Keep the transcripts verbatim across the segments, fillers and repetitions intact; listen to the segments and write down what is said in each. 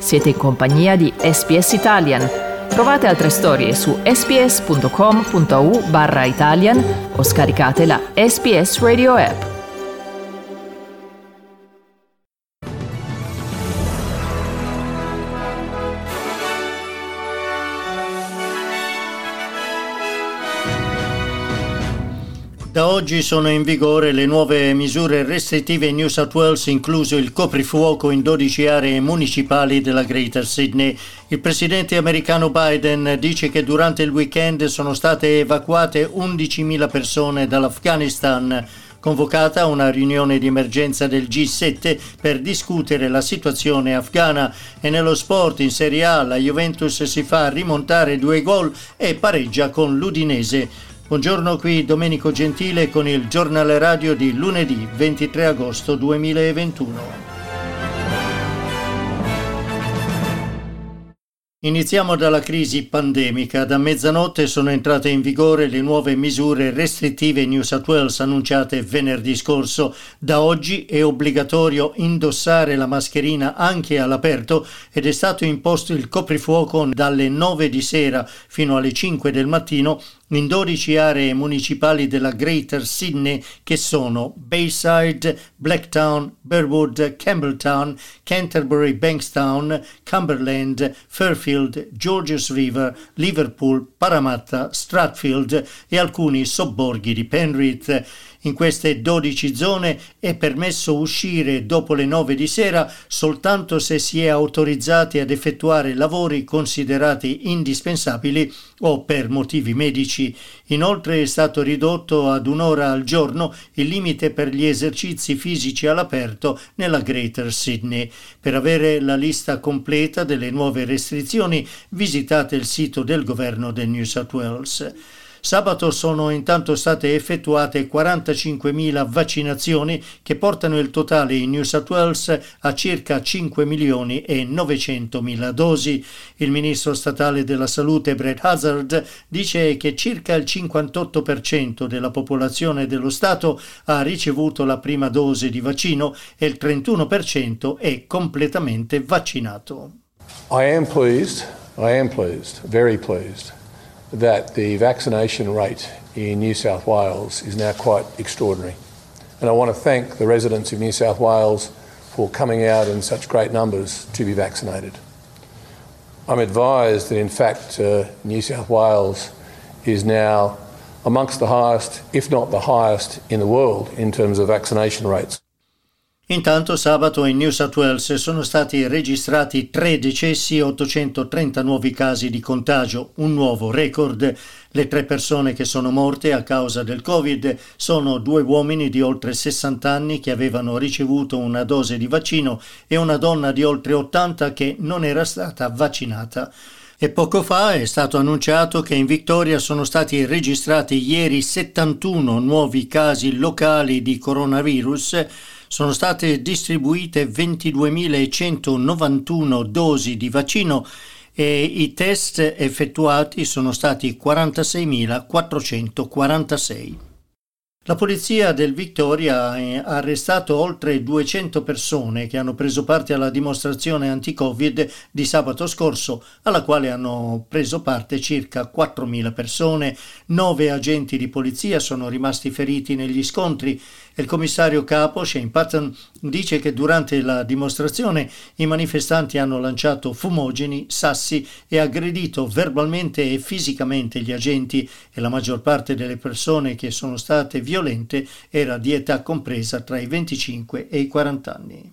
Siete in compagnia di S B S Italian. Trovate altre storie su sbs.com.au barra Italian o scaricate la S B S Radio app. Da oggi sono in vigore le nuove misure restrittive in New South Wales, incluso il coprifuoco in dodici aree municipali della Greater Sydney. Il presidente americano Biden dice che durante il weekend sono state evacuate undicimila persone dall'Afghanistan. Convocata una riunione di emergenza del G sette per discutere la situazione afghana. E nello sport, in Serie A, la Juventus si fa rimontare due gol e pareggia con l'Udinese. Buongiorno, qui Domenico Gentile con il giornale radio di lunedì ventitré agosto duemilaventuno. Iniziamo dalla crisi pandemica. Da mezzanotte sono entrate in vigore le nuove misure restrittive in New South Wales annunciate venerdì scorso. Da oggi è obbligatorio indossare la mascherina anche all'aperto ed è stato imposto il coprifuoco dalle nove di sera fino alle cinque del mattino in dodici aree municipali della Greater Sydney che sono Bayside, Blacktown, Burwood, Campbelltown, Canterbury, Bankstown, Cumberland, Fairfield, Georges River, Liverpool, Parramatta, Stratfield e alcuni sobborghi di Penrith. In queste dodici zone è permesso uscire dopo le nove di sera soltanto se si è autorizzati ad effettuare lavori considerati indispensabili o per motivi medici. Inoltre è stato ridotto ad un'ora al giorno il limite per gli esercizi fisici all'aperto nella Greater Sydney. Per avere la lista completa delle nuove restrizioni, visitate il sito del governo del New South Wales. Sabato sono intanto state effettuate quarantacinquemila vaccinazioni che portano il totale in New South Wales a circa cinque milioni e novecentomila dosi. Il ministro statale della salute Brett Hazzard dice che circa il cinquantotto per cento della popolazione dello Stato ha ricevuto la prima dose di vaccino e il trentuno per cento è completamente vaccinato. I am pleased, I am pleased, very pleased. that the vaccination rate in New South Wales is now quite extraordinary. And I want to thank the residents of New South Wales for coming out in such great numbers to be vaccinated. I'm advised that in fact uh, New South Wales is now amongst the highest, if not the highest, in the world in terms of vaccination rates. Intanto sabato in New South Wales sono stati registrati tre decessi e ottocentotrenta nuovi casi di contagio, un nuovo record. Le tre persone che sono morte a causa del Covid sono due uomini di oltre sessanta anni che avevano ricevuto una dose di vaccino e una donna di oltre ottanta che non era stata vaccinata. E poco fa è stato annunciato che in Victoria sono stati registrati ieri settantuno nuovi casi locali di coronavirus. Sono state distribuite ventiduemilacentonovantuno dosi di vaccino e i test effettuati sono stati quarantaseimilaquattrocentoquarantasei. La polizia del Victoria ha arrestato oltre duecento persone che hanno preso parte alla dimostrazione anti-Covid di sabato scorso, alla quale hanno preso parte circa quattromila persone. Nove agenti di polizia sono rimasti feriti negli scontri e il commissario capo Shane Patton dice che durante la dimostrazione i manifestanti hanno lanciato fumogeni, sassi e aggredito verbalmente e fisicamente gli agenti e la maggior parte delle persone che sono state violente era di età compresa tra i venticinque e i quaranta anni.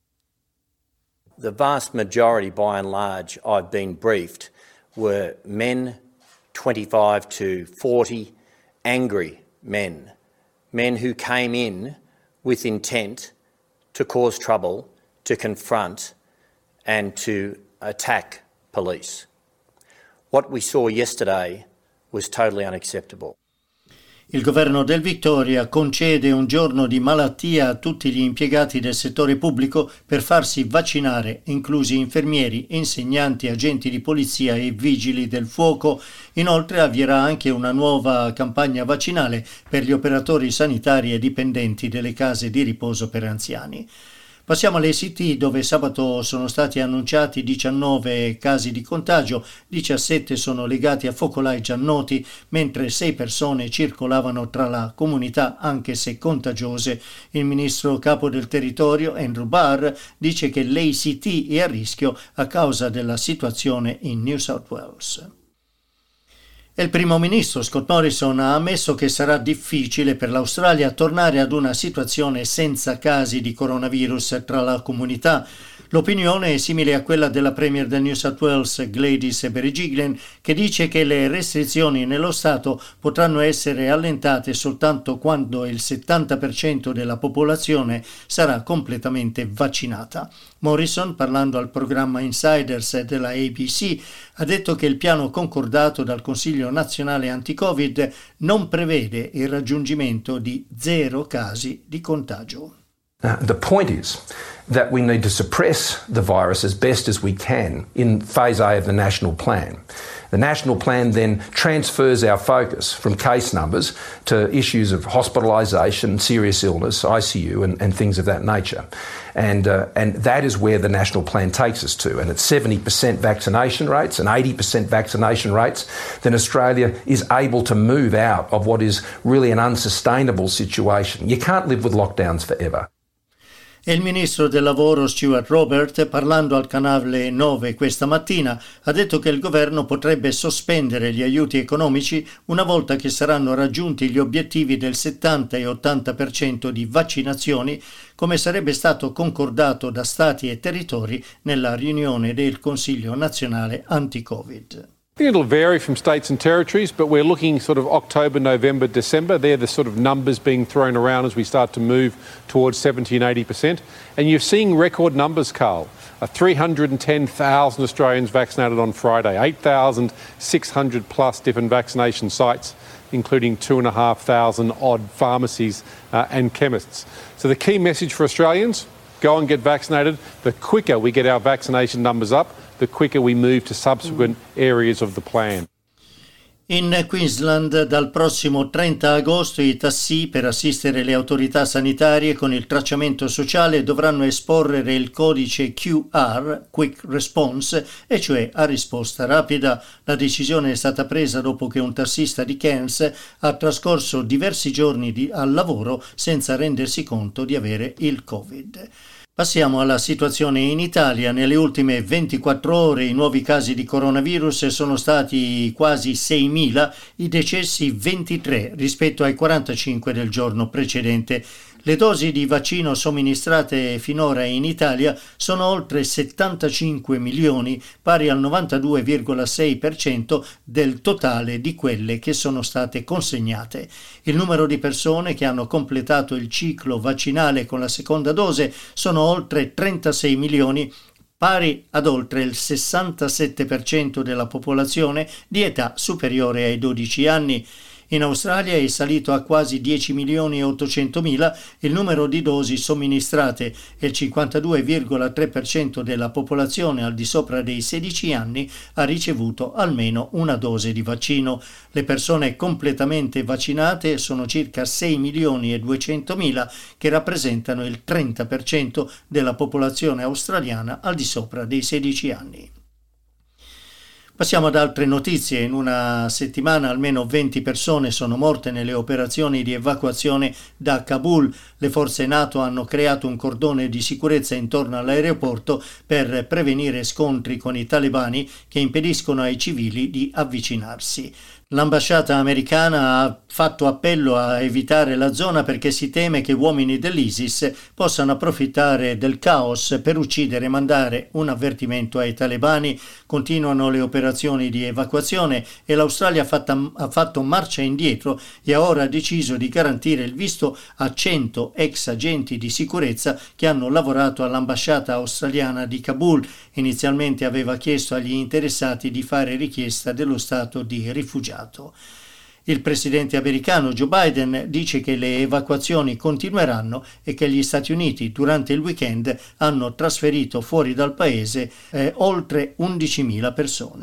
The vast majority, by and large, I've been briefed, were men twenty-five to forty, angry men, men who came in with intent to cause trouble, to confront and to attack police. What we saw yesterday was totally unacceptable. Il governo del Victoria concede un giorno di malattia a tutti gli impiegati del settore pubblico per farsi vaccinare, inclusi infermieri, insegnanti, agenti di polizia e vigili del fuoco. Inoltre avvierà anche una nuova campagna vaccinale per gli operatori sanitari e dipendenti delle case di riposo per anziani. Passiamo all'A C T, dove sabato sono stati annunciati diciannove casi di contagio, diciassette sono legati a focolai già noti, mentre sei persone circolavano tra la comunità anche se contagiose. Il ministro capo del territorio, Andrew Barr, dice che l'A C T è a rischio a causa della situazione in New South Wales. Il primo ministro Scott Morrison ha ammesso che sarà difficile per l'Australia tornare ad una situazione senza casi di coronavirus tra la comunità. L'opinione è simile a quella della premier del New South Wales Gladys Berejiklian, che dice che le restrizioni nello Stato potranno essere allentate soltanto quando il settanta per cento della popolazione sarà completamente vaccinata. Morrison, parlando al programma Insiders della A B C, ha detto che il piano concordato dal Consiglio nazionale anti-Covid non prevede il raggiungimento di zero casi di contagio. Uh, the point is that we need to suppress the virus as best as we can in phase A of the national plan. The national plan then transfers our focus from case numbers to issues of hospitalisation, serious illness, I C U and, and things of that nature. And, uh, and that is where the national plan takes us to. And at seventy percent vaccination rates and eighty percent vaccination rates, then Australia is able to move out of what is really an unsustainable situation. You can't live with lockdowns forever. E il ministro del lavoro Stuart Robert, parlando al canale nove questa mattina, ha detto che il governo potrebbe sospendere gli aiuti economici una volta che saranno raggiunti gli obiettivi del settanta e ottanta per cento di vaccinazioni, come sarebbe stato concordato da stati e territori nella riunione del Consiglio nazionale anti-Covid. I think it'll vary from states and territories, but we're looking sort of October, November, December. They're the sort of numbers being thrown around as we start to move towards seventy and eighty percent. And you're seeing record numbers, Carl. Uh, three hundred ten thousand Australians vaccinated on Friday, eight thousand six hundred plus different vaccination sites, including two thousand five hundred odd pharmacies uh, and chemists. So the key message for Australians, go and get vaccinated. The quicker we get our vaccination numbers up, the quicker we move to subsequent areas of the plan. In Queensland dal prossimo trenta agosto i tassì, per assistere le autorità sanitarie con il tracciamento sociale, dovranno esporre il codice Q R, Quick Response, e cioè a risposta rapida. La decisione è stata presa dopo che un tassista di Cairns ha trascorso diversi giorni di, al lavoro senza rendersi conto di avere il Covid. Passiamo alla situazione in Italia. Nelle ultime ventiquattro ore i nuovi casi di coronavirus sono stati quasi seimila, i decessi ventitré rispetto ai quarantacinque del giorno precedente. Le dosi di vaccino somministrate finora in Italia sono oltre settantacinque milioni, pari al novantadue virgola sei per cento del totale di quelle che sono state consegnate. Il numero di persone che hanno completato il ciclo vaccinale con la seconda dose sono oltre trentasei milioni, pari ad oltre il sessantasette per cento della popolazione di età superiore ai dodici anni. In Australia è salito a quasi dieci milioni e ottocentomila il numero di dosi somministrate e il cinquantadue virgola tre per cento della popolazione al di sopra dei sedici anni ha ricevuto almeno una dose di vaccino. Le persone completamente vaccinate sono circa sei milioni e duecentomila, che rappresentano il trenta per cento della popolazione australiana al di sopra dei sedici anni. Passiamo ad altre notizie. In una settimana almeno venti persone sono morte nelle operazioni di evacuazione da Kabul. Le forze NATO hanno creato un cordone di sicurezza intorno all'aeroporto per prevenire scontri con i talebani che impediscono ai civili di avvicinarsi. L'ambasciata americana ha fatto appello a evitare la zona perché si teme che uomini dell'ISIS possano approfittare del caos per uccidere e mandare un avvertimento ai talebani. Continuano le operazioni di evacuazione e l'Australia ha, fatta, ha fatto marcia indietro e ha ora deciso di garantire il visto a cento ex agenti di sicurezza che hanno lavorato all'ambasciata australiana di Kabul. Inizialmente aveva chiesto agli interessati di fare richiesta dello stato di rifugiato. Il presidente americano Joe Biden dice che le evacuazioni continueranno e che gli Stati Uniti durante il weekend hanno trasferito fuori dal paese eh, oltre undicimila persone.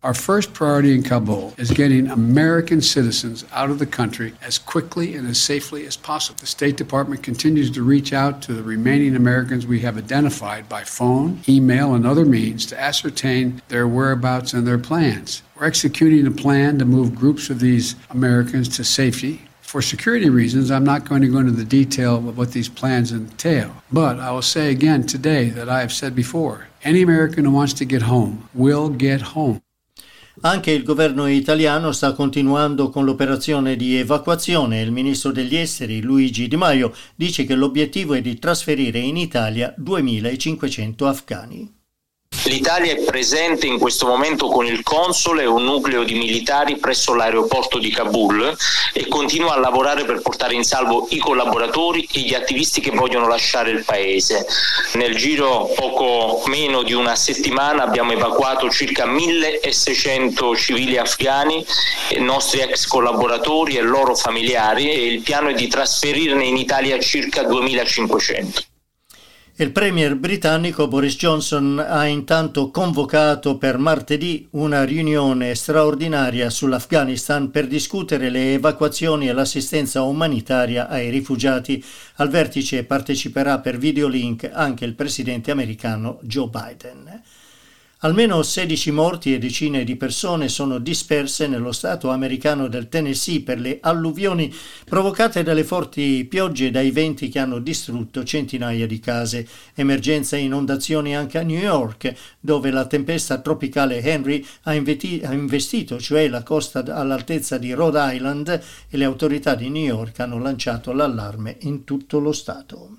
Our first priority in Kabul is getting American citizens out of the country as quickly and as safely as possible. The State Department continues to reach out to the remaining Americans we have identified by phone, email, and other means to ascertain their whereabouts and their plans. We're executing a plan to move groups of these Americans to safety. For security reasons, I'm not going to go into the detail of what these plans entail. But I will say again today that I have said before, any American who wants to get home will get home. Anche il governo italiano sta continuando con l'operazione di evacuazione. Il ministro degli esteri, Luigi Di Maio, dice che l'obiettivo è di trasferire in Italia duemilacinquecento afghani. L'Italia è presente in questo momento con il console e un nucleo di militari presso l'aeroporto di Kabul e continua a lavorare per portare in salvo i collaboratori e gli attivisti che vogliono lasciare il paese. Nel giro poco meno di una settimana abbiamo evacuato circa milleseicento civili afghani, nostri ex collaboratori e loro familiari, e il piano è di trasferirne in Italia circa duemilacinquecento. Il premier britannico Boris Johnson ha intanto convocato per martedì una riunione straordinaria sull'Afghanistan per discutere le evacuazioni e l'assistenza umanitaria ai rifugiati. Al vertice parteciperà per videolink anche il presidente americano Joe Biden. Almeno sedici morti e decine di persone sono disperse nello stato americano del Tennessee per le alluvioni provocate dalle forti piogge e dai venti che hanno distrutto centinaia di case. Emergenza inondazioni anche a New York, dove la tempesta tropicale Henry ha, inveti- ha investito, cioè la costa all'altezza di Rhode Island, e le autorità di New York hanno lanciato l'allarme in tutto lo stato.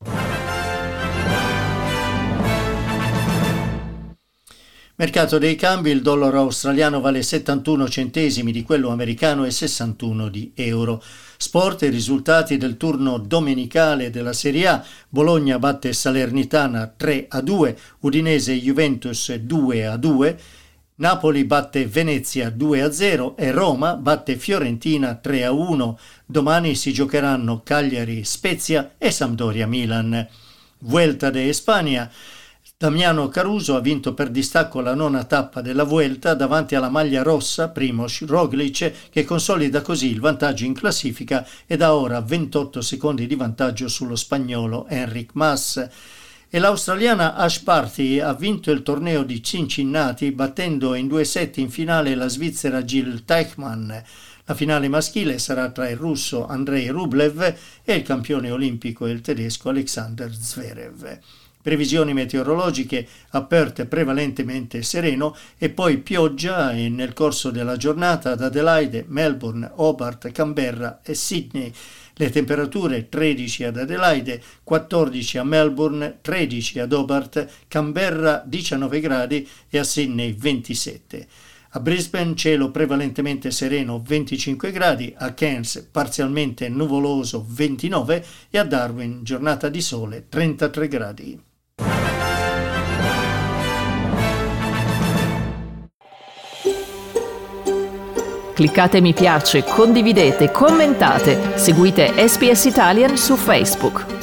Mercato dei cambi: il dollaro australiano vale settantuno centesimi di quello americano e sessantuno di euro. Sport e risultati del turno domenicale della Serie A: Bologna batte Salernitana tre a due, Udinese Juventus due a due, Napoli batte Venezia due a zero e Roma batte Fiorentina tre a uno. Domani si giocheranno Cagliari Spezia e Sampdoria Milan. Vuelta de España: Damiano Caruso ha vinto per distacco la nona tappa della Vuelta davanti alla maglia rossa Primož Roglič, che consolida così il vantaggio in classifica ed ha ora ventotto secondi di vantaggio sullo spagnolo Enric Mas. E l'australiana Ash Barty ha vinto il torneo di Cincinnati battendo in due set in finale la svizzera Jill Teichmann. La finale maschile sarà tra il russo Andrei Rublev e il campione olimpico, il tedesco Alexander Zverev. Previsioni meteorologiche: a Perth prevalentemente sereno e poi pioggia e nel corso della giornata ad Adelaide, Melbourne, Hobart, Canberra e Sydney. Le temperature: tredici ad Adelaide, quattordici a Melbourne, tredici ad Hobart, Canberra diciannove gradi e a Sydney ventisette. A Brisbane cielo prevalentemente sereno venticinque gradi, a Cairns parzialmente nuvoloso ventinove e a Darwin giornata di sole trentatré gradi. Cliccate mi piace, condividete, commentate, seguite S B S Italian su Facebook.